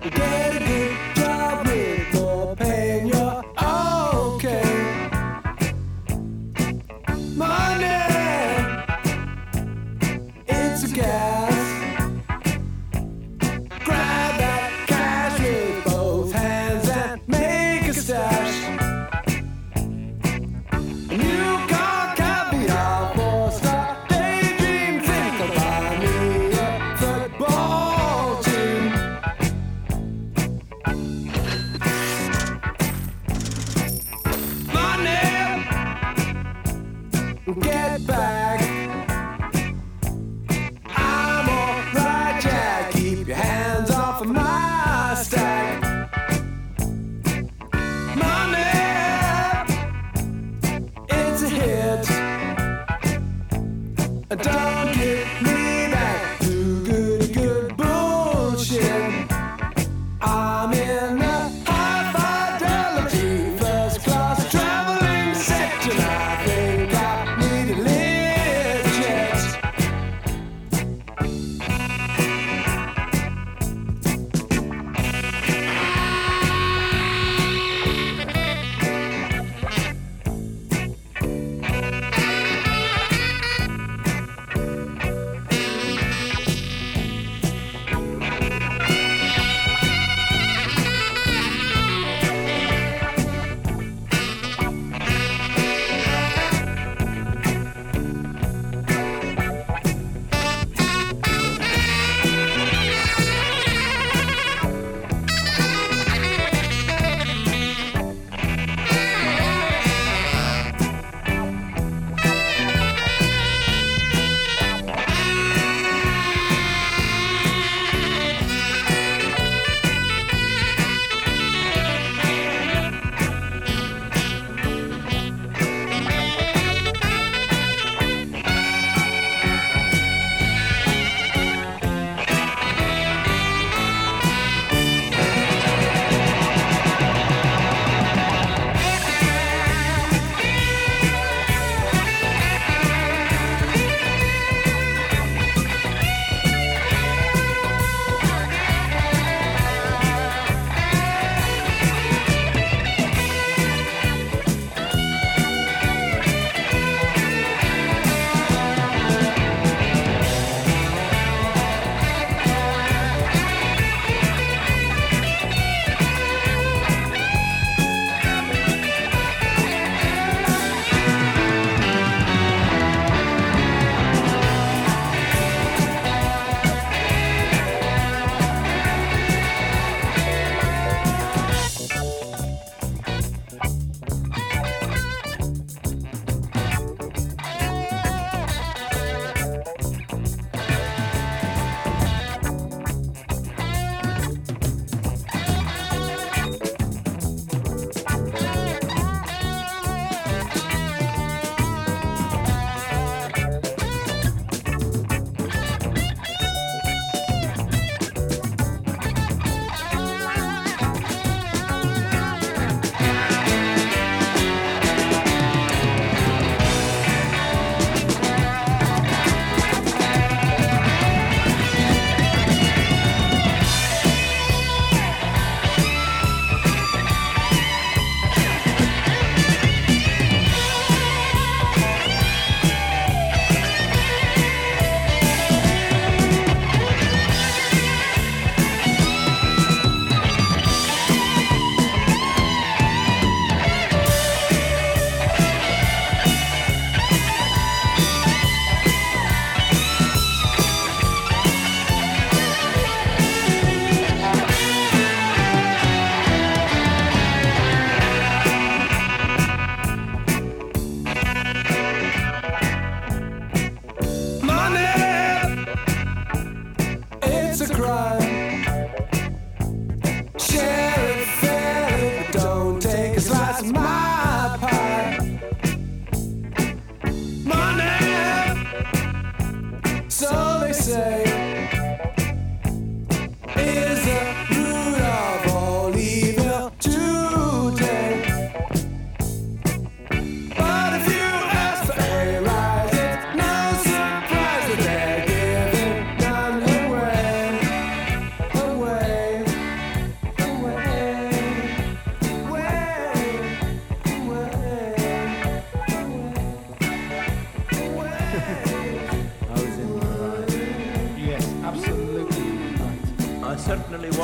Get a good job with more pay and you're okay. Money, it's a gas. Grab that cash with both hands and make a stash. A new car, caviar, four-star daydream. Think I'll buy me a football team.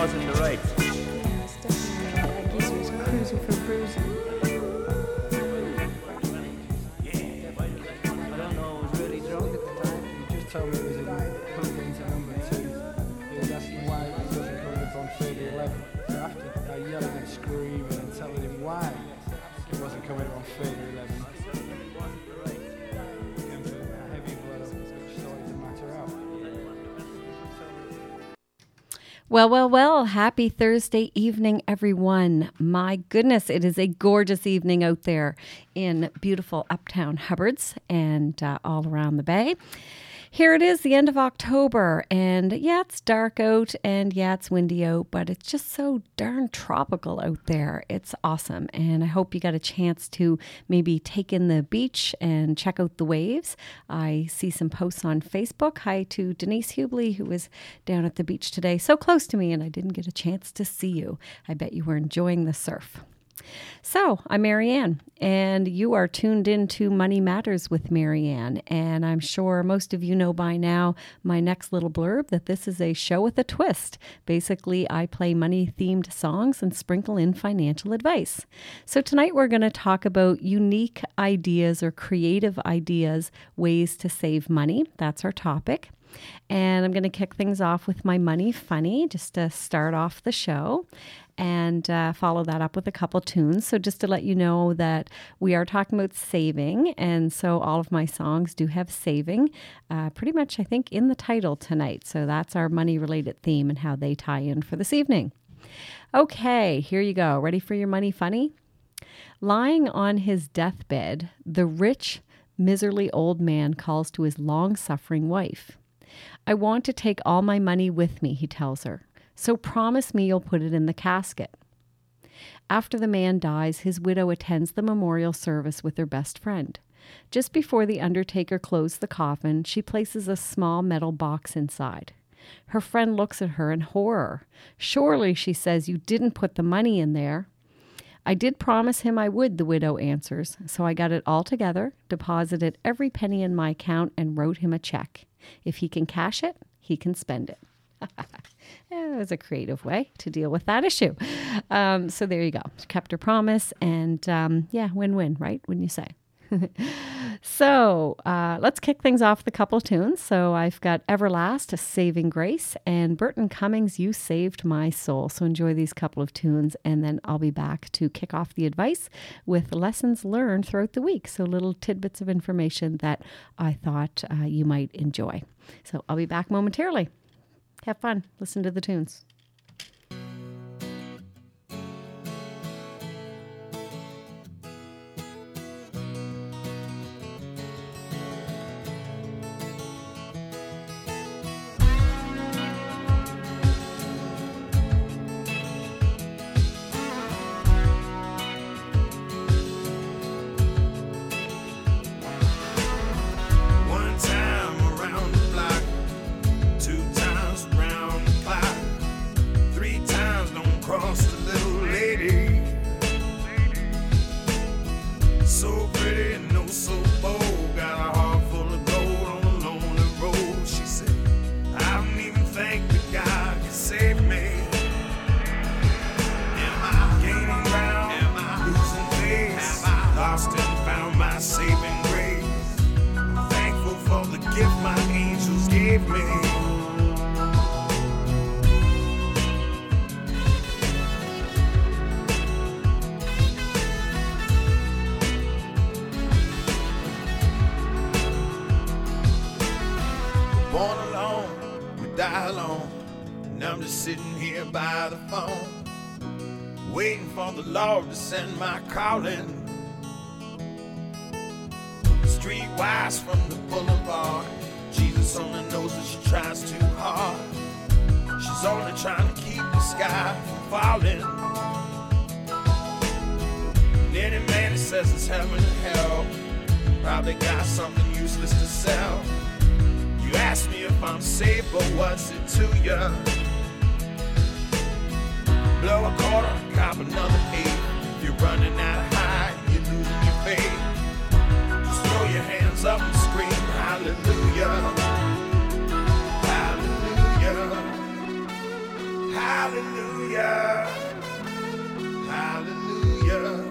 was in the right. Yeah, it's definitely that geezer was cruising for bruising. I don't know, I was really drunk at the time. He just told me it was in Hooligans at number 2. He was asking why he wasn't coming up on 3011. So after yelling and screaming and telling him why he wasn't coming up on 3011, came to a heavy blood up, which sorted the matter out. Well, happy Thursday evening, everyone. My goodness, it is a gorgeous evening out there in beautiful uptown Hubbards and all around the bay. Here it is, the end of October, and yeah, it's dark out, and yeah, it's windy out, but it's just so darn tropical out there. It's awesome, and I hope you got a chance to maybe take in the beach and check out the waves. I see some posts on Facebook. Hi to Denise Hubley, who was down at the beach today, so close to me, and I didn't get a chance to see you. I bet you were enjoying the surf. So, I'm Marianne, and you are tuned into Money Matters with Marianne, and I'm sure most of you know by now my next little blurb that this is a show with a twist. Basically, I play money-themed songs and sprinkle in financial advice. So tonight we're going to talk about unique ideas or creative ideas, ways to save money. That's our topic. And I'm going to kick things off with my Money Funny just to start off the show and follow that up with a couple tunes. So just to let you know that we are talking about saving. And so all of my songs do have saving pretty much, I think, in the title tonight. So that's our money related theme and how they tie in for this evening. Okay, here you go. Ready for your Money Funny? Lying on his deathbed, the rich, miserly old man calls to his long-suffering wife. I want to take all my money with me, he tells her. So promise me you'll put it in the casket. After the man dies, his widow attends the memorial service with her best friend. Just before the undertaker closed the coffin, she places a small metal box inside. Her friend looks at her in horror. Surely, she says, you didn't put the money in there. I did promise him I would, the widow answers, so I got it all together, deposited every penny in my account, and wrote him a check. If he can cash it, he can spend it. It was a creative way to deal with that issue. So there you go. She kept her promise, and yeah, win-win, right? Wouldn't you say? So let's kick things off with a couple of tunes. So I've got Everlast, Saving Grace, and Burton Cummings, You Saved My Soul. So enjoy these couple of tunes, and then I'll be back to kick off the advice with lessons learned throughout the week. So little tidbits of information that I thought you might enjoy. So I'll be back momentarily. Have fun. Listen to the tunes. Send my calling. Streetwise from the boulevard. Jesus only knows that she tries too hard. She's only trying to keep the sky from falling. And any man that says it's heaven and hell probably got something useless to sell. You ask me if I'm safe, but what's it to ya? Blow a quarter, cop another 8. You're running out of high, you're losing your faith. Just throw your hands up and scream hallelujah. Hallelujah. Hallelujah. Hallelujah. Hallelujah.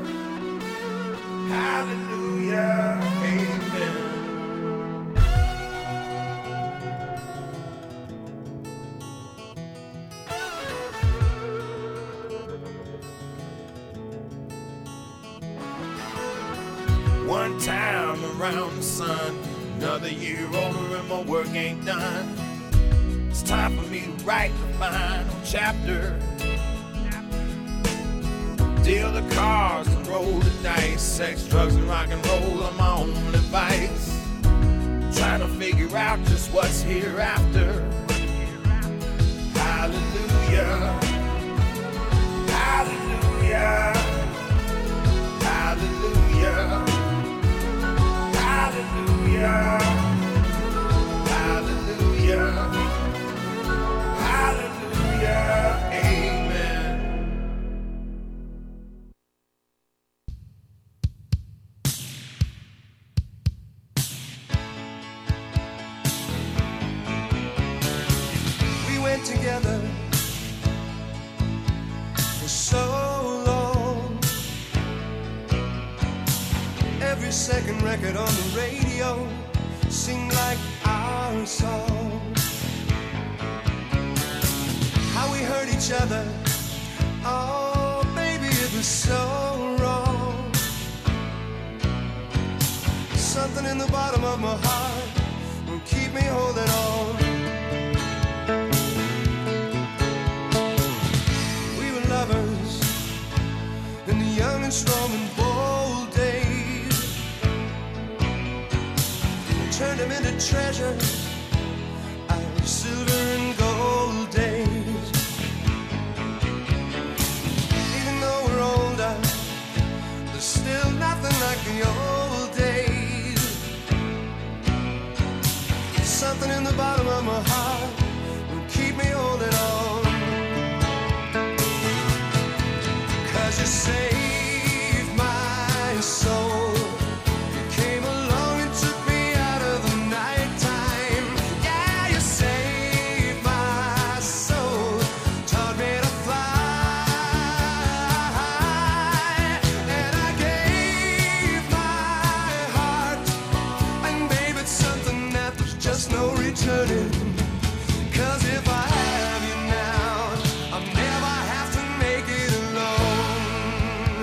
Hallelujah. Amen. One time around the sun, another year older and my work ain't done. It's time for me to write the final chapter. Deal the cards and roll the dice. Sex, drugs, and rock and roll are my only vice. Trying to figure out just what's hereafter. Hallelujah. Hallelujah. Hallelujah. Hallelujah. Hallelujah. Hallelujah. Amen. We went together for so long. Every second record on the radio seemed like our song. How we hurt each other, oh baby, it was so wrong. Something in the bottom of my heart won't keep me holding on. We were lovers in the young and strong and bold days. Turned them into treasure, our silver and gold days. Even though we're older, there's still nothing like the old days. Something in the bottom of my heart will keep me holding on. 'Cause you saved my soul. You came along and took me out of the nighttime. Yeah, you saved my soul, taught me to fly. And I gave my heart, and babe, it's something that there's just no returning. 'Cause if I have you now, I'll never have to make it alone.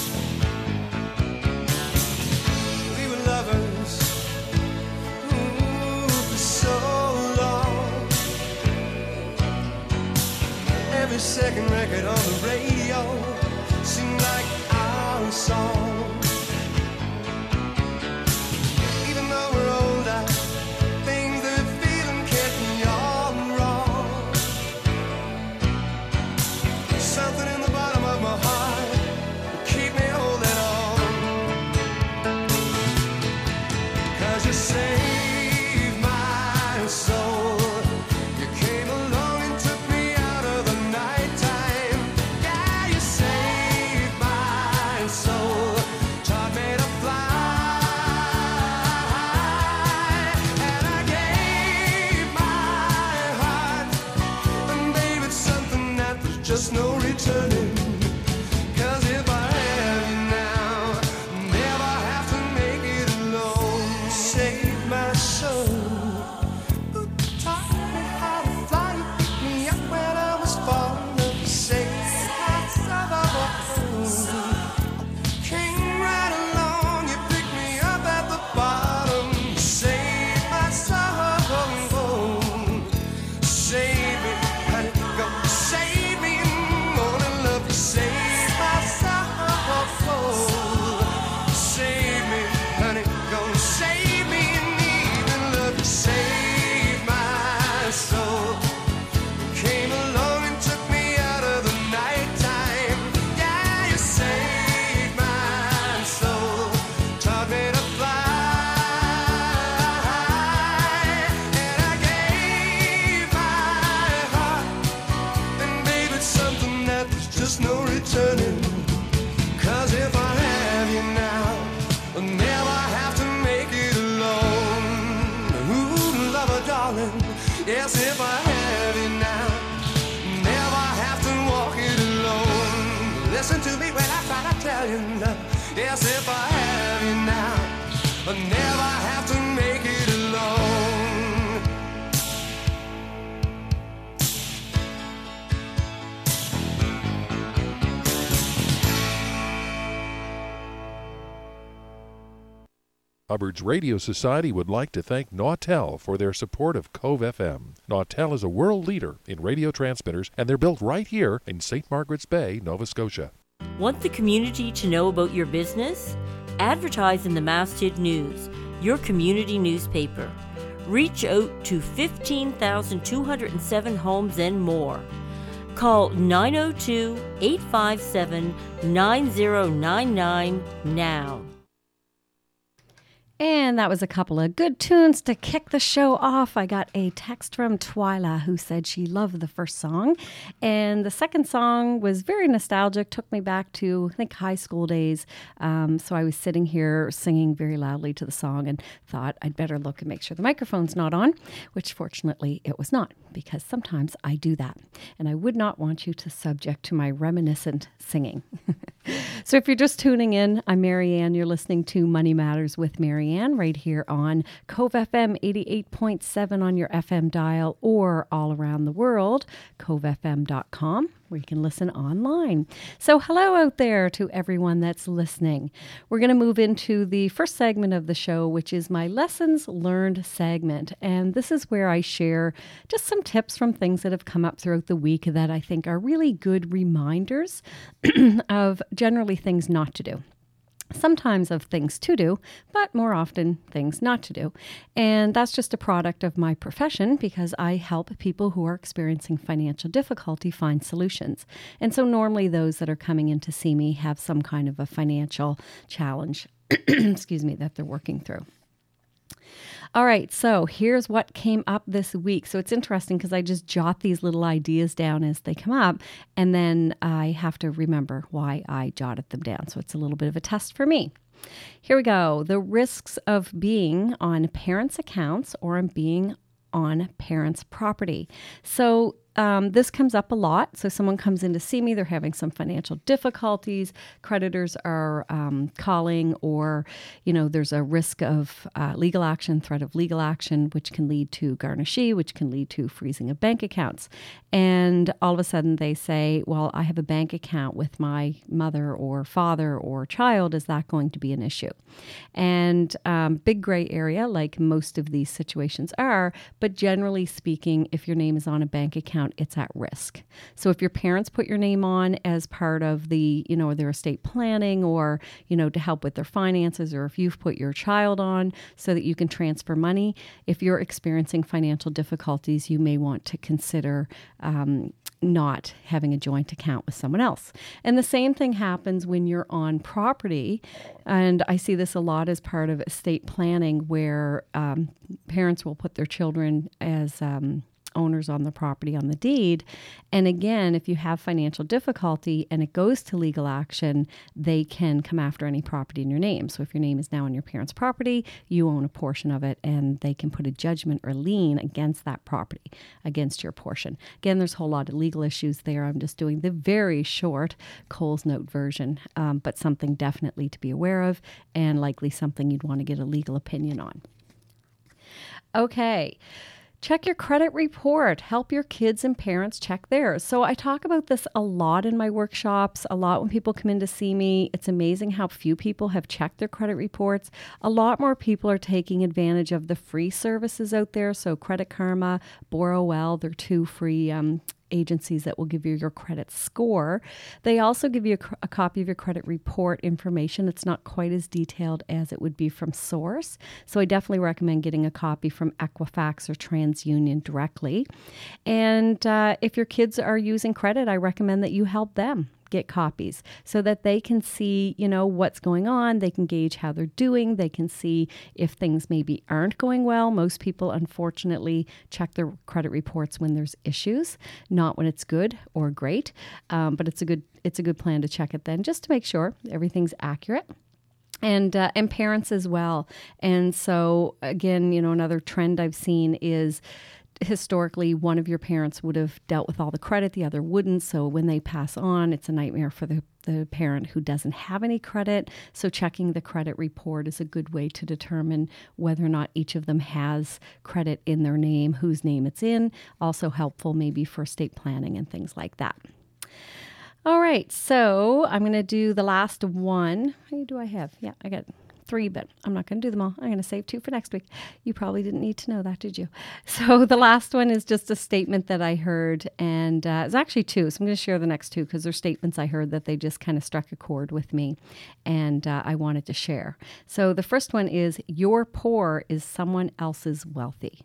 We were lovers, ooh, for so long. Every second record on the radio seemed like our song. Even though we're older, things that feeling can't be all wrong. Something in the bottom of my heart will keep me holding on. 'Cause you saved my soul. You came along and took me out of the nighttime. Yeah, you saved my soul, taught me to fly. And I gave my heart, and babe, it's something that there's just no returning. 'Cause if I have you now, never have to make it alone. Save my soul. Ooh, taught me how to fly. You picked me up when I was falling. Save my soul. Came right along, you picked me up at the bottom. Save my soul. Save me, honey, go save me. Morning love, you listen to me when I try to tell you. Yes, if I have you now, but never have to make it alone. Hubbard's Radio Society would like to thank Nautel for their support of Cove FM. Nautel is a world leader in radio transmitters, and they're built right here in St. Margaret's Bay, Nova Scotia. Want the community to know about your business? Advertise in the Masthead News, your community newspaper. Reach out to 15,207 homes and more. Call 902-857-9099 now. And that was a couple of good tunes to kick the show off. I got a text from Twyla who said she loved the first song. And the second song was very nostalgic, took me back to, I think, high school days. So I was sitting here singing very loudly to the song and thought I'd better look and make sure the microphone's not on, which fortunately it was not, because sometimes I do that. And I would not want you to subject to my reminiscent singing. So if you're just tuning in, I'm Marianne. You're listening to Money Matters with Marianne right here on Cove FM 88.7 on your FM dial, or all around the world, covefm.com, where you can listen online. So hello out there to everyone that's listening. We're going to move into the first segment of the show, which is my Lessons Learned segment. And this is where I share just some tips from things that have come up throughout the week that I think are really good reminders of generally things not to do. Sometimes of things to do, but more often things not to do. And that's just a product of my profession, because I help people who are experiencing financial difficulty find solutions. And so normally those that are coming in to see me have some kind of a financial challenge, excuse me, that they're working through. All right, so here's what came up this week. So it's interesting because I just jot these little ideas down as they come up, and then I have to remember why I jotted them down. So it's a little bit of a test for me. Here we go. The risks of being on parents' accounts or being on parents' property. So this comes up a lot. So someone comes in to see me, they're having some financial difficulties, creditors are calling, or, there's a risk of legal action, threat of legal action, which can lead to garnishee, which can lead to freezing of bank accounts. And all of a sudden they say, well, I have a bank account with my mother or father or child. Is that going to be an issue? And big gray area, like most of these situations are, but generally speaking, if your name is on a bank account, it's at risk. So if your parents put your name on as part of the, their estate planning, or, to help with their finances, or if you've put your child on so that you can transfer money, if you're experiencing financial difficulties, you may want to consider not having a joint account with someone else. And the same thing happens when you're on property. And I see this a lot as part of estate planning, where parents will put their children as owners on the property on the deed. And again, if you have financial difficulty and it goes to legal action, they can come after any property in your name. So if your name is now on your parents' property, you own a portion of it, and they can put a judgment or lien against that property, against your portion. Again, there's a whole lot of legal issues there. I'm just doing the very short Coles Note version, but something definitely to be aware of, and likely something you'd want to get a legal opinion on. Okay. Check your credit report. Help your kids and parents check theirs. So I talk about this a lot in my workshops, a lot when people come in to see me. It's amazing how few people have checked their credit reports. A lot more people are taking advantage of the free services out there. So Credit Karma, Borrowell, they're two free agencies that will give you your credit score. They also give you a copy of your credit report information. It's not quite as detailed as it would be from Source. So I definitely recommend getting a copy from Equifax or TransUnion directly. And if your kids are using credit, I recommend that you help them get copies so that they can see, what's going on. They can gauge how they're doing. They can see if things maybe aren't going well. Most people, unfortunately, check their credit reports when there's issues, not when it's good or great. But it's a good plan to check it then, just to make sure everything's accurate. And parents as well. And so again, another trend I've seen is historically, one of your parents would have dealt with all the credit, the other wouldn't. So when they pass on, it's a nightmare for the parent who doesn't have any credit. So checking the credit report is a good way to determine whether or not each of them has credit in their name, whose name it's in. Also helpful maybe for estate planning and things like that. All right, so I'm going to do the last one. How many do I have? Yeah, I got 3, but I'm not going to do them all. I'm going to save 2 for next week. You probably didn't need to know that, did you? So the last one is just a statement that I heard, and it's actually 2. So I'm going to share the next 2 because they're statements I heard that they just kind of struck a chord with me, and I wanted to share. So the first one is, your poor is someone else's wealthy.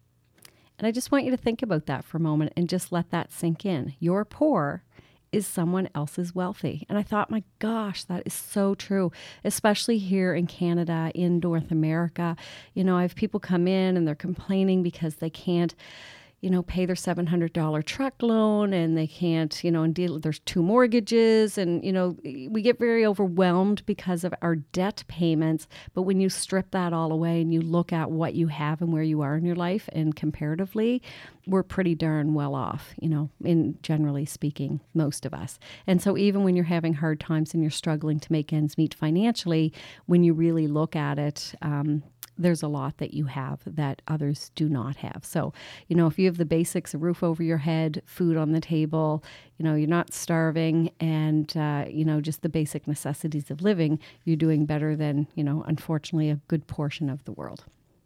And I just want you to think about that for a moment and just let that sink in. Your poor is someone else's wealthy. And I thought, my gosh, that is so true, especially here in Canada, in North America. You know, I have people come in and they're complaining because they can't, pay their $700 truck loan, and they can't, and there's 2 mortgages, and, we get very overwhelmed because of our debt payments. But when you strip that all away and you look at what you have and where you are in your life, and comparatively, we're pretty darn well off, in generally speaking, most of us. And so even when you're having hard times and you're struggling to make ends meet financially, when you really look at it, there's a lot that you have that others do not have. So, if you have the basics, a roof over your head, food on the table, you're not starving, and, just the basic necessities of living, you're doing better than, unfortunately, a good portion of the world.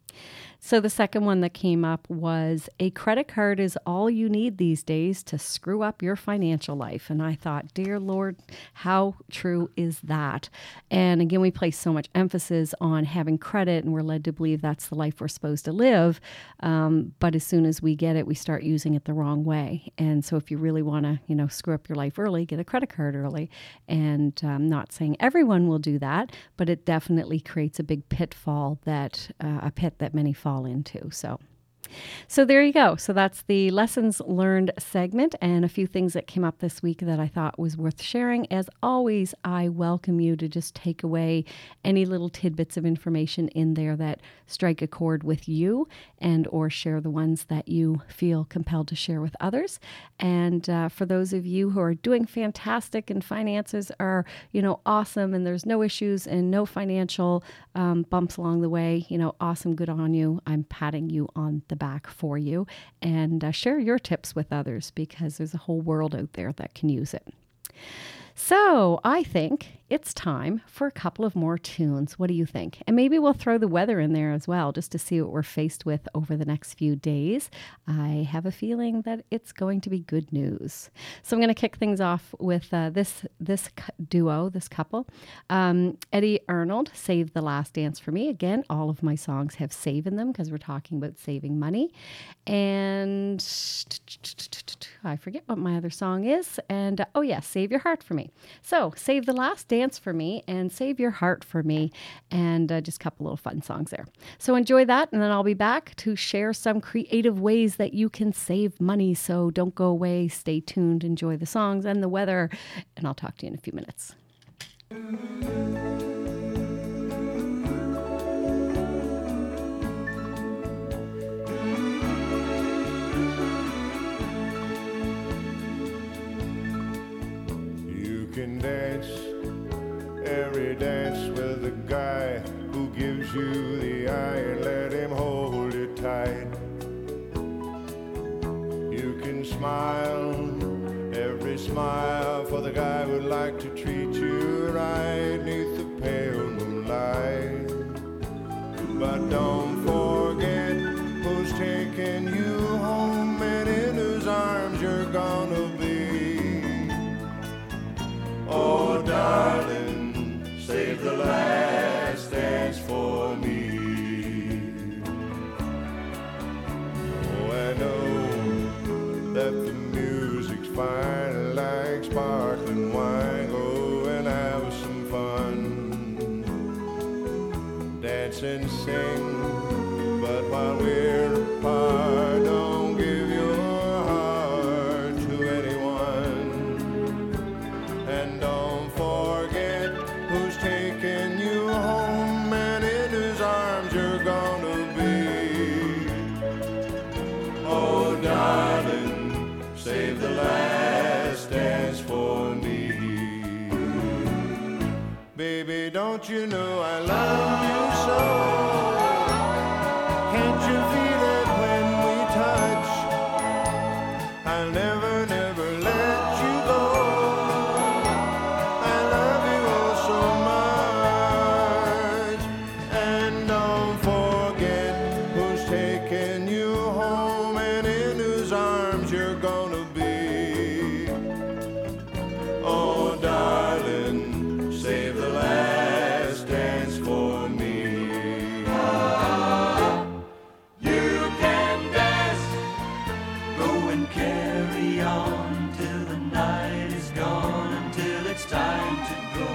So the second one that came up was, a credit card is all you need these days to screw up your financial life. And I thought, dear Lord, how true is that? And again, we place so much emphasis on having credit, and we're led to believe that's the life we're supposed to live. But as soon as we get it, we start using it the wrong way. And so if you really want to, screw up your life early, get a credit card early. And I'm not saying everyone will do that, but it definitely creates a big pitfall a pit that many fall into. So there you go. So that's the lessons learned segment, and a few things that came up this week that I thought was worth sharing. As always, I welcome you to just take away any little tidbits of information in there that strike a chord with you, and or share the ones that you feel compelled to share with others. And for those of you who are doing fantastic and finances are, awesome, and there's no issues and no financial bumps along the way, awesome, good on you. I'm patting you on the back for you, and share your tips with others, because there's a whole world out there that can use it. So I think it's time for a couple of more tunes. What do you think? And maybe we'll throw the weather in there as well, just to see what we're faced with over the next few days. I have a feeling that it's going to be good news. So I'm going to kick things off with this duo, this couple. Eddie Arnold, Save the Last Dance for Me. Again, all of my songs have save in them because we're talking about saving money. And I forget what my other song is. And Save Your Heart for Me. So Save the Last Dance for Me and Save Your Heart for Me, and just a couple little fun songs there. So enjoy that, and then I'll be back to share some creative ways that you can save money. So don't go away, stay tuned, enjoy the songs and the weather, and I'll talk to you in a few minutes. You can dance every dance with the guy who gives you the eye, and let him hold you tight. You can smile every smile for the guy who'd like to treat you right neath the pale moonlight. But don't forget who's taking you home, and in whose arms you're gonna be. Oh, darling, save the last dance for me. Oh, I know that the music's fine, like sparkling wine. Go and have some fun, dance and sing, but while we're apart, don't give your heart to anyone. And don't forget who's taking you home, and in whose arms you're gonna be. Oh, baby, don't you know I love you so? Can't you feel it when we touch? I'll never, never let you go. I love you oh so much. And don't forget who's taking you home and in whose arms you're gonna be. Oh, darling, save the last dance for me. You can dance, go and carry on till the night is gone, until it's time to go.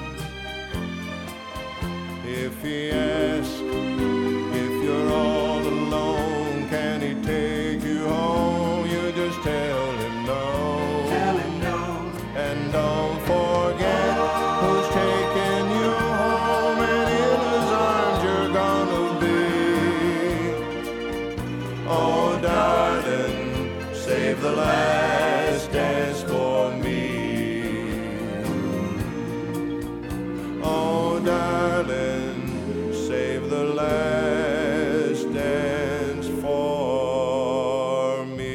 If he asks if you're all alone, can he take you home? You just tell him no. Tell him no. And don't forget who's taking you home and in whose arms you're gonna be. Oh, darling, save the last dance for me. Oh, darling, save the last dance for me.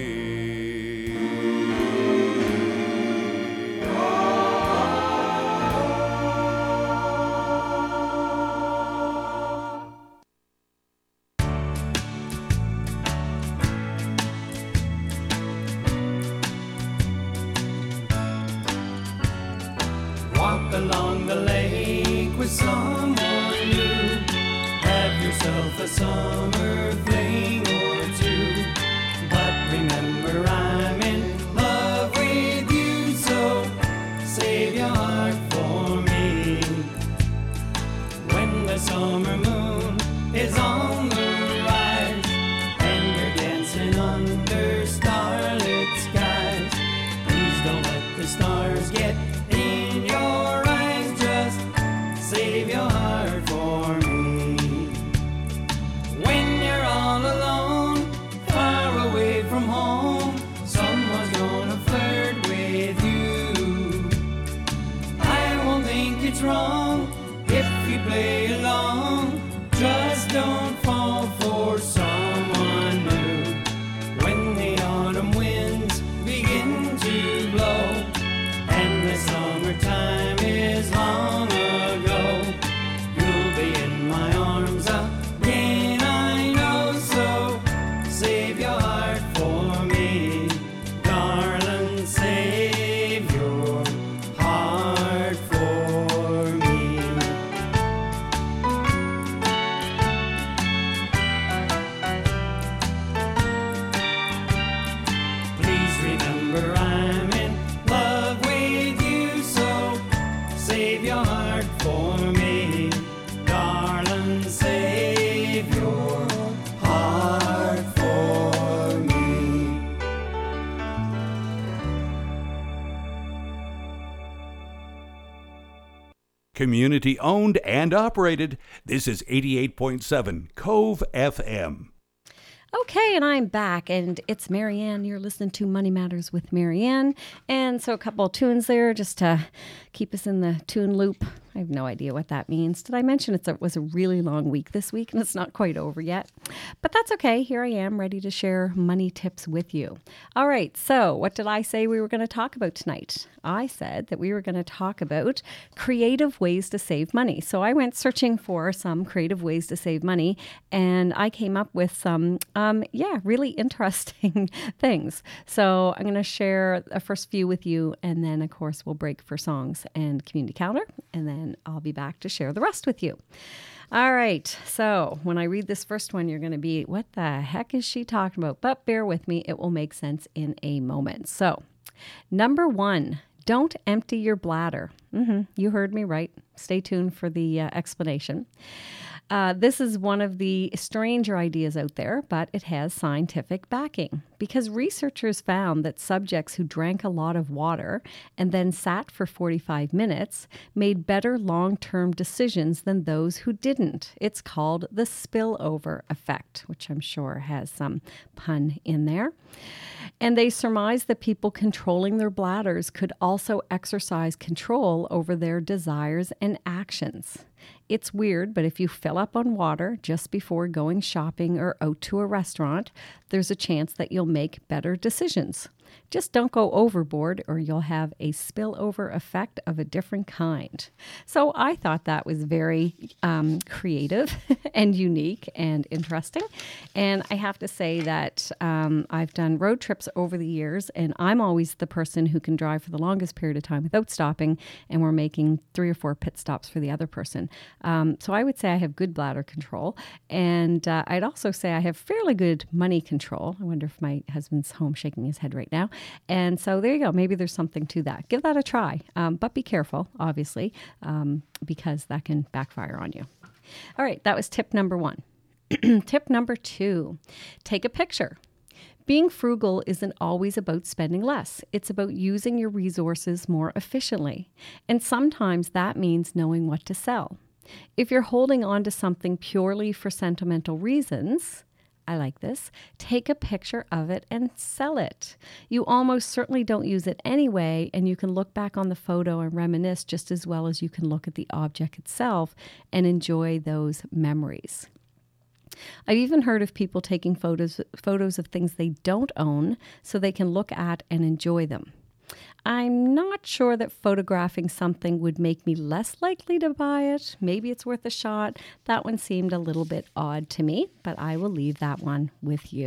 Walk along the lake with someone new. Have yourself a summer fling or two. But remember, I'm in love with you, so save your heart for me. When the summer moon is on the rise and you're dancing under starlit skies, please don't let the stars get in your eyes. Just save your heart for me. When you're all alone, far away from home, someone's gonna flirt with you. I won't think it's wrong if you play along. Just don't fall for someone new. When the autumn winds begin to blow and the summertime is long ago, you'll be in my arms again, I know. So save your heart for me, darling, save your heart for me. Please remember, I'm in love with you, so save your heart for me, darling, save your heart for me. Community owned and operated. This is 88.7 Cove FM. Okay, and I'm back, and it's Marianne. You're listening to Money Matters with Marianne. And so a couple of tunes there just to keep us in the tune loop. I have no idea what that means. Did I mention it was a really long week this week, and it's not quite over yet? But that's okay. Here I am, ready to share money tips with you. All right, so what did I say we were going to talk about tonight? I said that we were going to talk about creative ways to save money. So I went searching for some creative ways to save money, and I came up with some, really interesting things. So I'm going to share the first few with you, and then, of course, we'll break for songs and community calendar, and then I'll be back to share the rest with you. All right, so when I read this first one, you're going to be, what the heck is she talking about? But bear with me, it will make sense in a moment. So, number 1, don't empty your bladder. You heard me right. Stay tuned for the explanation. This is one of the stranger ideas out there, but it has scientific backing because researchers found that subjects who drank a lot of water and then sat for 45 minutes made better long-term decisions than those who didn't. It's called the spillover effect, which I'm sure has some pun in there. And they surmised that people controlling their bladders could also exercise control over their desires and actions. It's weird, but if you fill up on water just before going shopping or out to a restaurant, there's a chance that you'll make better decisions. Just don't go overboard or you'll have a spillover effect of a different kind. So I thought that was very creative and unique and interesting. And I have to say that I've done road trips over the years, and I'm always the person who can drive for the longest period of time without stopping, and we're making 3 or 4 pit stops for the other person. So I would say I have good bladder control, and I'd also say I have fairly good money control. I wonder if my husband's home shaking his head right now. And so there you go. Maybe there's something to that. Give that a try, but be careful, obviously, because that can backfire on you. All right, that was tip number 1. Tip number 2, take a picture. Being frugal isn't always about spending less. It's about using your resources more efficiently. And sometimes that means knowing what to sell. If you're holding on to something purely for sentimental reasons, I like this, take a picture of it and sell it. You almost certainly don't use it anyway, and you can look back on the photo and reminisce just as well as you can look at the object itself and enjoy those memories. I've even heard of people taking photos of things they don't own so they can look at and enjoy them. I'm not sure that photographing something would make me less likely to buy it. Maybe it's worth a shot. That one seemed a little bit odd to me, but I will leave that one with you.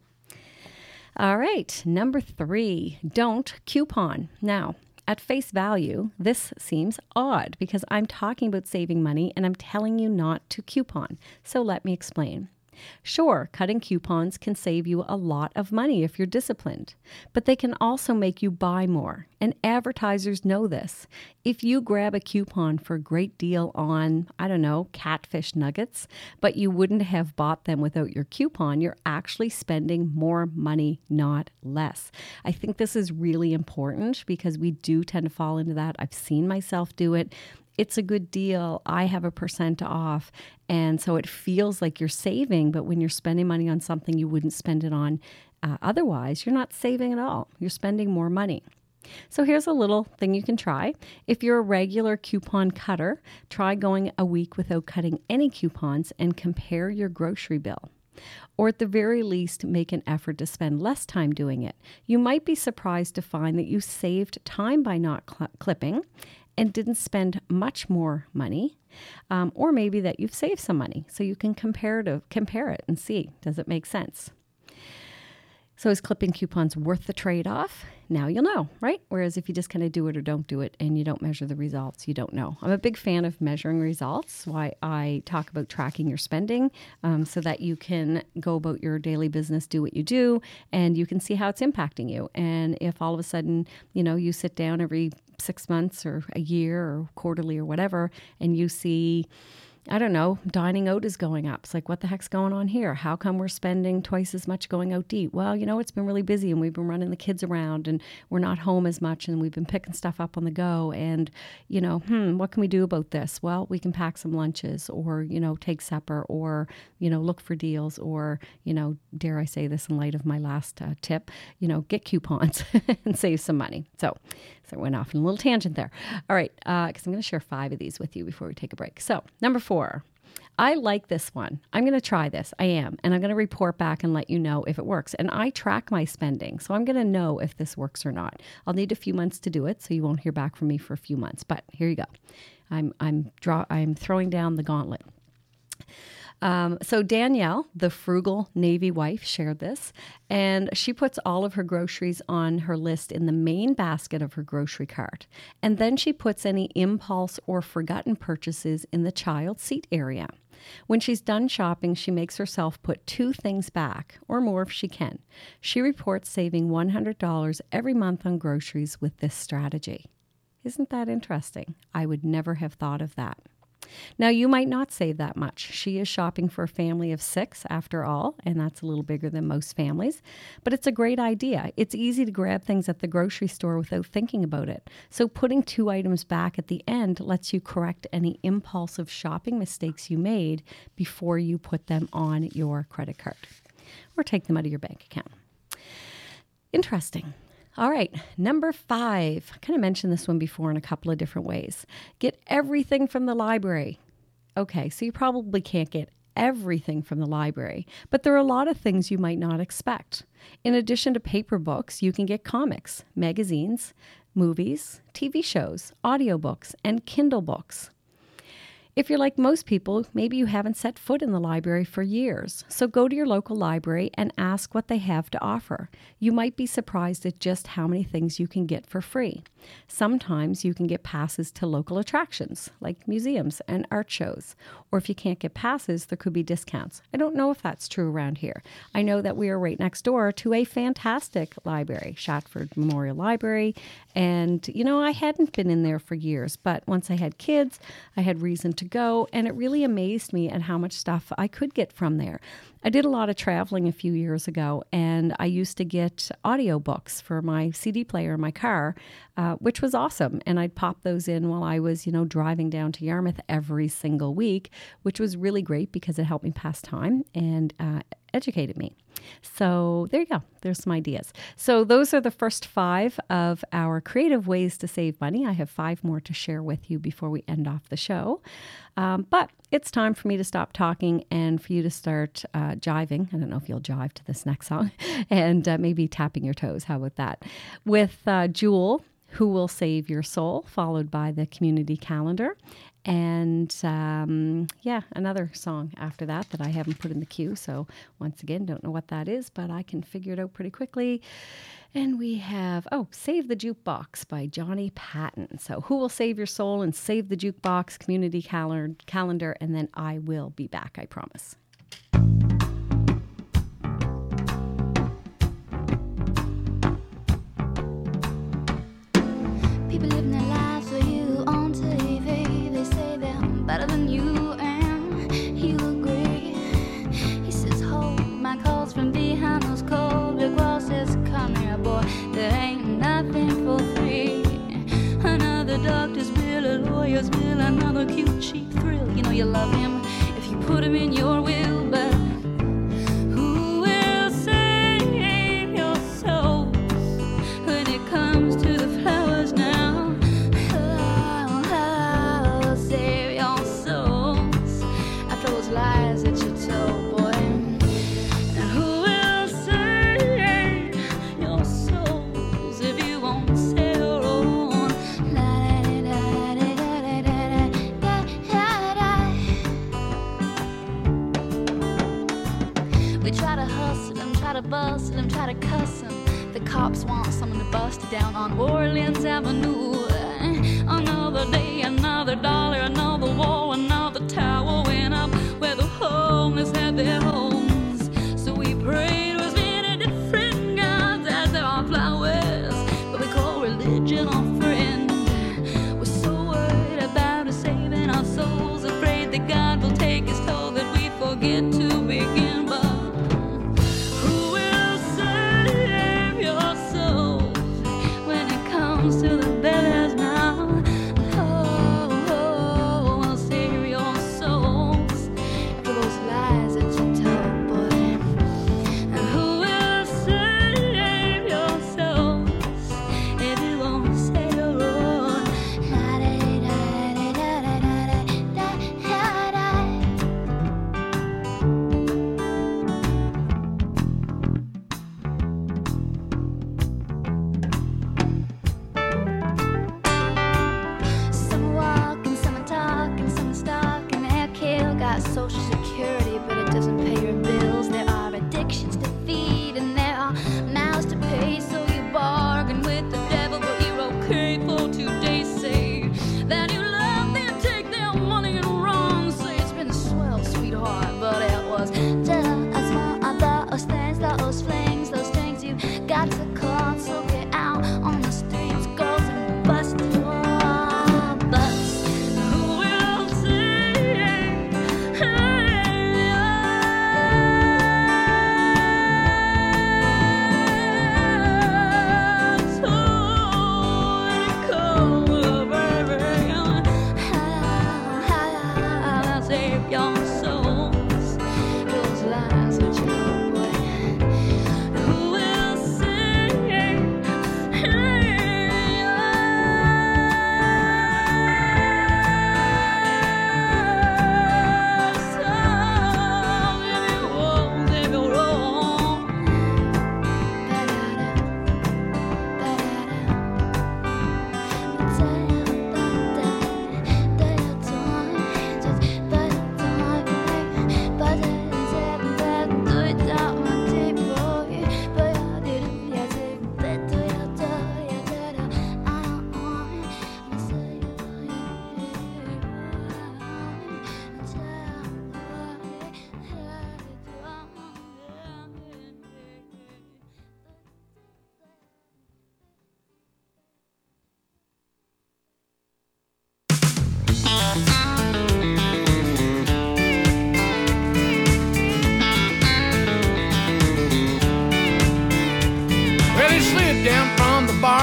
All right, number 3, don't coupon. Now, at face value, this seems odd because I'm talking about saving money and I'm telling you not to coupon. So let me explain. Sure, cutting coupons can save you a lot of money if you're disciplined, but they can also make you buy more, and advertisers know this. If you grab a coupon for a great deal on, I don't know, catfish nuggets, but you wouldn't have bought them without your coupon, you're actually spending more money, not less. I think this is really important because we do tend to fall into that. I've seen myself do it. It's a good deal. I have a % off. And so it feels like you're saving, but when you're spending money on something you wouldn't spend it on otherwise, you're not saving at all. You're spending more money. So here's a little thing you can try. If you're a regular coupon cutter, try going a week without cutting any coupons and compare your grocery bill. Or at the very least, make an effort to spend less time doing it. You might be surprised to find that you saved time by not clipping and didn't spend much more money, or maybe that you've saved some money. So you can compare it and see, does it make sense? So is clipping coupons worth the trade-off? Now you'll know, right? Whereas if you just kind of do it or don't do it and you don't measure the results, you don't know. I'm a big fan of measuring results, why I talk about tracking your spending so that you can go about your daily business, do what you do, and you can see how it's impacting you. And if all of a sudden, you sit down every 6 months or a year or quarterly or whatever, and you see, I don't know, dining out is going up. It's like, what the heck's going on here? How come we're spending twice as much going out to eat? Well, it's been really busy and we've been running the kids around and we're not home as much and we've been picking stuff up on the go. And, what can we do about this? Well, we can pack some lunches or, take supper or, look for deals or, dare I say this in light of my last tip, get coupons and save some money. So I went off on a little tangent there. All right, because I'm going to share 5 of these with you before we take a break. So number 4, I like this one. I'm going to try this. I am. And I'm going to report back and let you know if it works. And I track my spending. So I'm going to know if this works or not. I'll need a few months to do it. So you won't hear back from me for a few months. But here you go. I'm throwing down the gauntlet. So Danielle, the frugal Navy wife, shared this, and she puts all of her groceries on her list in the main basket of her grocery cart. And then she puts any impulse or forgotten purchases in the child seat area. When she's done shopping, she makes herself put 2 things back, or more if she can. She reports saving $100 every month on groceries with this strategy. Isn't that interesting? I would never have thought of that. Now, you might not save that much. She is shopping for a family of 6 after all, and that's a little bigger than most families. But it's a great idea. It's easy to grab things at the grocery store without thinking about it. So putting 2 items back at the end lets you correct any impulsive shopping mistakes you made before you put them on your credit card or take them out of your bank account. Interesting. All right, number 5. I kind of mentioned this one before in a couple of different ways. Get everything from the library. Okay, so you probably can't get everything from the library, but there are a lot of things you might not expect. In addition to paper books, you can get comics, magazines, movies, TV shows, audiobooks, and Kindle books. If you're like most people, maybe you haven't set foot in the library for years. So go to your local library and ask what they have to offer. You might be surprised at just how many things you can get for free. Sometimes you can get passes to local attractions like museums and art shows. Or if you can't get passes, there could be discounts. I don't know if that's true around here. I know that we are right next door to a fantastic library, Shatford Memorial Library. And, you know, I hadn't been in there for years, but once I had kids, I had reason to go, and it really amazed me at how much stuff I could get from there. I did a lot of traveling a few years ago, and I used to get audiobooks for my CD player in my car, which was awesome. And I'd pop those in while I was, you know, driving down to Yarmouth every single week, which was really great because it helped me pass time and educated me. So there you go. There's some ideas. So those are the first 5 of our creative ways to save money. I have 5 more to share with you before we end off the show. But it's time for me to stop talking and for you to start jiving. I don't know if you'll jive to this next song. And maybe tapping your toes. How about that? With Jewel, Who Will Save Your Soul, followed by the community calendar. And another song after that I haven't put in the queue. So once again, don't know what that is, but I can figure it out pretty quickly. And we have, Save the Jukebox by Johnny Patton. So Who Will Save Your Soul and Save the Jukebox, community calendar, and then I will be back, I promise. People living their lives for you on TV. They say they're better than you, and you agree. He says, hold my calls from behind those cold brick walls. Says, come here, boy, there ain't nothing for free. Another doctor's bill, a lawyer's bill, another cute cheap thrill. You know you love him if you put him in your will, but who will save your soul when it comes to the flowers now? Save your souls after those lies that you told, boy. And who will save your souls if you won't say your own? We try to hustle him, try to bustle him, try to cuss him. The cops want someone to bust it down on Orleans Avenue. Another day, another dollar, another wall, another tower went up where the homeless had their homes. So we prayed to as many different gods as there are flowers, but we call religion our friend. We're so worried about us saving our souls, afraid that God will take his toll, that we forget to begin. But who will save your soul when it comes to the beggars now?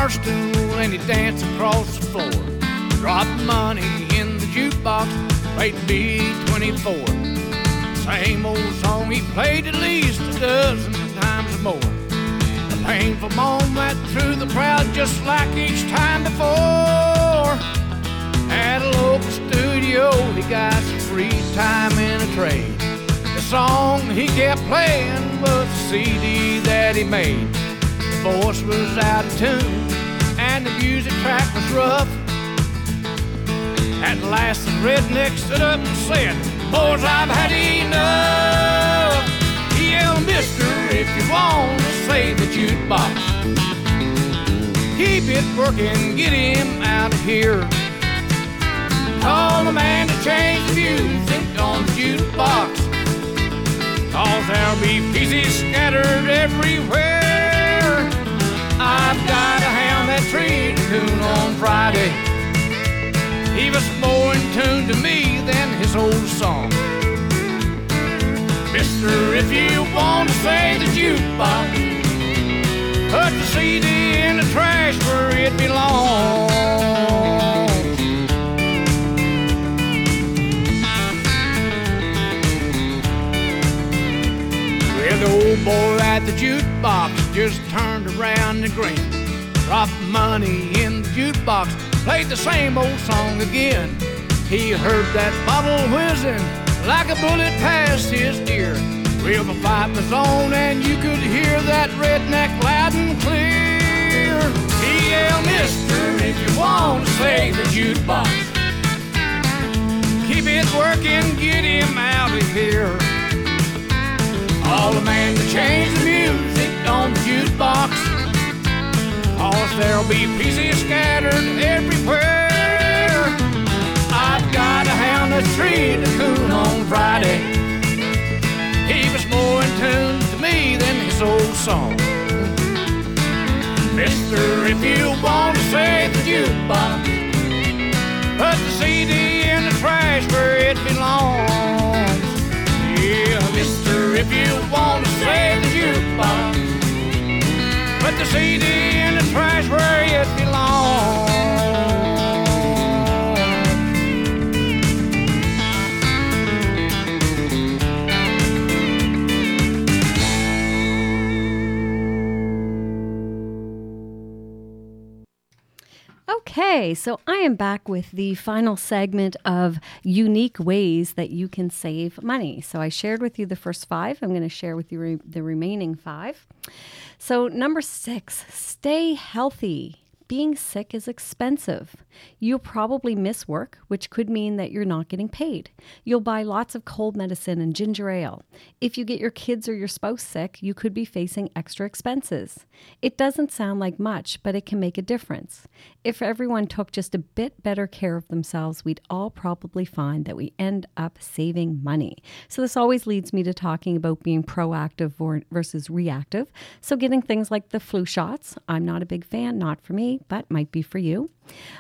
bar stool and he'd dance across the floor. Drop money in the jukebox, played B-24. Same old song he played at least a dozen times or more. A painful moment through the crowd just like each time before. At a local studio he got some free time in a trade. The song he kept playing was the CD that he made. The voice was out of tune and the music track was rough. At last the redneck stood up and said, "Boys, I've had enough." He yelled, "Mister, if you want to save the jukebox, keep it working, get him out of here. Call the man to change the music on the jukebox, 'cause there'll be pieces scattered everywhere. I've got a hound that treated a coon on Friday. He was more in tune to me than his old song. Mister, if you want to save the jukebox, put the CD in the trash where it belongs." Well, the old boy at the jukebox just turned around and grinned. Dropped money in the jukebox, played the same old song again. He heard that bottle whizzing like a bullet past his ear. Well, the fight was on and you could hear that redneck loud and clear. He yelled, "Mister, if you want to save the jukebox, keep it working, get him out of here. Call the man to change the music on the jukebox, 'cause there'll be pieces scattered everywhere. I've got a hound that treated a coon on Friday. He was more in tune to me than his old song. Mister, if you want to save the jukebox, put the CD in the trash where it belongs. Yeah, mister, if you want to save the jukebox, put the CD in the trash where it belongs." Okay, so I am back with the final segment of unique ways that you can save money. So I shared with you the first 5. I'm going to share with you the remaining 5. So number 6, stay healthy. Being sick is expensive. You'll probably miss work, which could mean that you're not getting paid. You'll buy lots of cold medicine and ginger ale. If you get your kids or your spouse sick, you could be facing extra expenses. It doesn't sound like much, but it can make a difference. If everyone took just a bit better care of themselves, we'd all probably find that we end up saving money. So this always leads me to talking about being proactive versus reactive. So getting things like the flu shots, I'm not a big fan, not for me, but might be for you.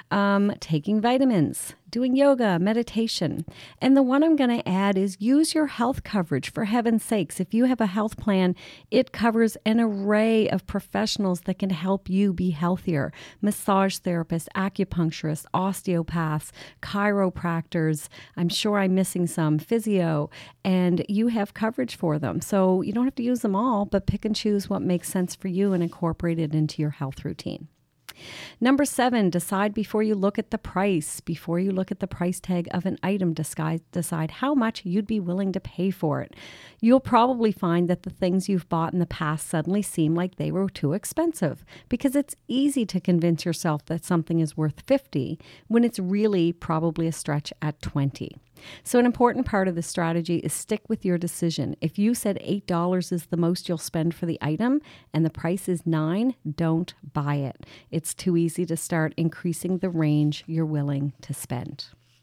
Taking vitamins, doing yoga, meditation. And the one I'm going to add is use your health coverage. For heaven's sakes, if you have a health plan, it covers an array of professionals that can help you be healthier. Massage therapists, acupuncturists, osteopaths, chiropractors. I'm sure I'm missing some, physio, and you have coverage for them. So you don't have to use them all, but pick and choose what makes sense for you and incorporate it into your health routine. Number 7, decide before you look at the price. Before you look at the price tag of an item, decide how much you'd be willing to pay for it. You'll probably find that the things you've bought in the past suddenly seem like they were too expensive, because it's easy to convince yourself that something is worth $50 when it's really probably a stretch at $20. So an important part of the strategy is stick with your decision. If you said $8 is the most you'll spend for the item and the price is $9, don't buy it. It's too easy to start increasing the range you're willing to spend.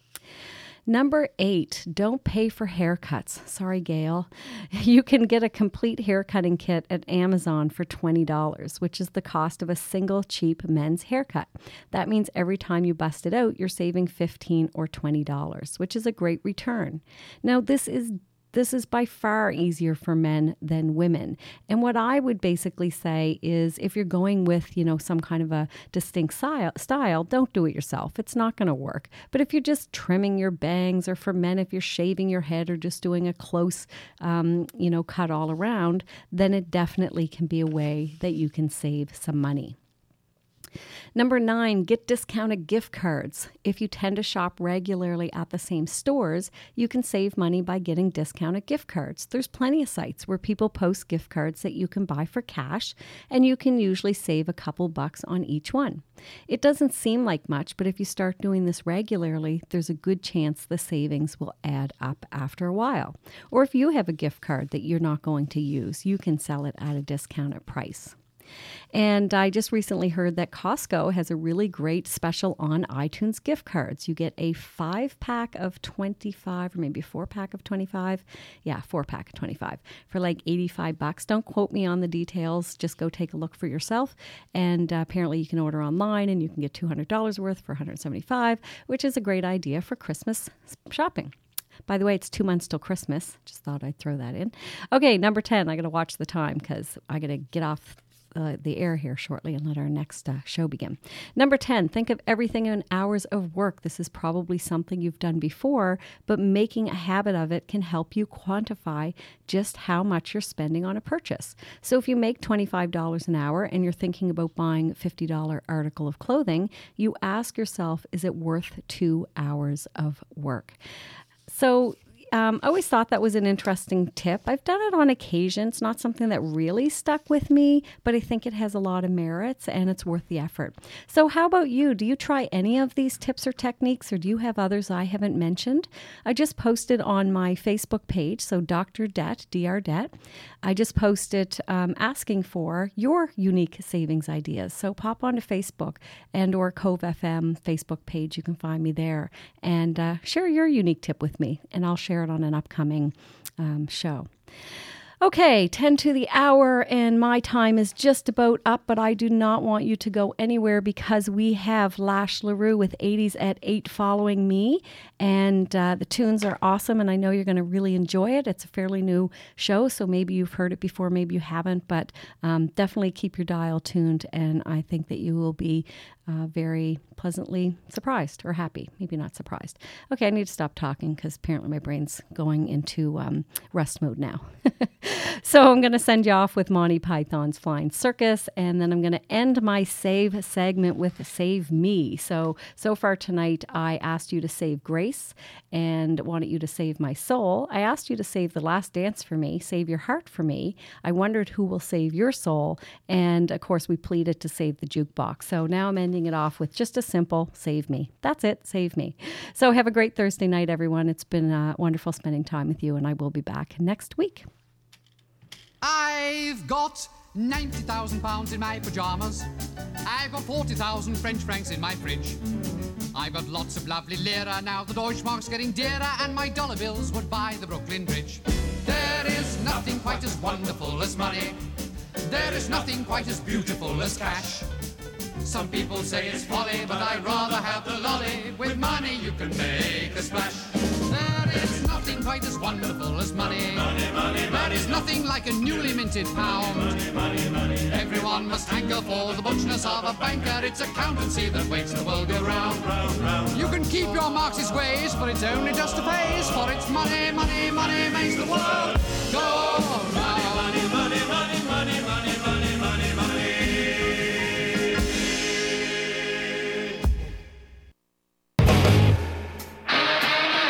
Number 8, don't pay for haircuts. Sorry, Gail. You can get a complete haircutting kit at Amazon for $20, which is the cost of a single cheap men's haircut. That means every time you bust it out, you're saving $15 or $20, which is a great return. Now, this is This is by far easier for men than women. And what I would basically say is if you're going with, some kind of a distinct style, don't do it yourself. It's not going to work. But if you're just trimming your bangs, or for men, if you're shaving your head or just doing a close, cut all around, then it definitely can be a way that you can save some money. Number 9, get discounted gift cards. If you tend to shop regularly at the same stores, you can save money by getting discounted gift cards. There's plenty of sites where people post gift cards that you can buy for cash, and you can usually save a couple bucks on each one. It doesn't seem like much, but if you start doing this regularly, there's a good chance the savings will add up after a while. Or if you have a gift card that you're not going to use, you can sell it at a discounted price. And I just recently heard that Costco has a really great special on iTunes gift cards. You get a 5-pack of 25, or maybe a 4-pack of 25. Yeah, 4-pack of 25 for like $85. Don't quote me on the details. Just go take a look for yourself. And apparently you can order online and you can get $200 worth for $175, which is a great idea for Christmas shopping. By the way, it's 2 months till Christmas. Just thought I'd throw that in. Okay, number 10. I got to watch the time because I got to get off the air here shortly and let our next show begin. Number 10, think of everything in hours of work. This is probably something you've done before, but making a habit of it can help you quantify just how much you're spending on a purchase. So if you make $25 an hour and you're thinking about buying a $50 article of clothing, you ask yourself, is it worth 2 hours of work? So I always thought that was an interesting tip. I've done it on occasion. It's not something that really stuck with me, but I think it has a lot of merits and it's worth the effort. So how about you? Do you try any of these tips or techniques, or do you have others I haven't mentioned? I just posted on my Facebook page, so Dr. Det, Dr. Det. I just posted asking for your unique savings ideas. So pop onto Facebook and or Cove FM Facebook page. You can find me there and share your unique tip with me, and I'll share it on an upcoming show. Okay, 10 to the hour, and my time is just about up, but I do not want you to go anywhere because we have Lash LaRue with 80s at 8 following me, and the tunes are awesome, and I know you're going to really enjoy it. It's a fairly new show, so maybe you've heard it before, maybe you haven't, but definitely keep your dial tuned, and I think that you will be very pleasantly surprised, or happy, maybe not surprised. Okay, I need to stop talking because apparently my brain's going into rest mode now. So I'm going to send you off with Monty Python's Flying Circus, and then I'm going to end my save segment with Save Me. So far tonight, I asked you to save Grace and wanted you to save my soul. I asked you to save The Last Dance for me, save your heart for me. I wondered who will save your soul, and of course we pleaded to save the jukebox. So now I'm ending it off with just a simple save me. That's it, save me. So have a great Thursday night, everyone. It's been wonderful spending time with you, and I will be back next week. I've got 90,000 pounds in my pajamas. I've got 40,000 French francs in my fridge. I've got lots of lovely lira. Now the Deutschmark's getting dearer, and my dollar bills would buy the Brooklyn Bridge. There is nothing quite as wonderful as money. There is nothing quite as beautiful as cash. Some people say it's folly, but I'd rather have the lolly. With money you can make a splash. There is nothing quite as wonderful as money. Money, money, there is nothing like a newly minted pound. Money, money, money. Everyone must hanker for the butchness of a banker. It's accountancy that makes the world go round. Round, round. You can keep your Marxist ways, but it's only just a phase. For it's money, money, money makes the world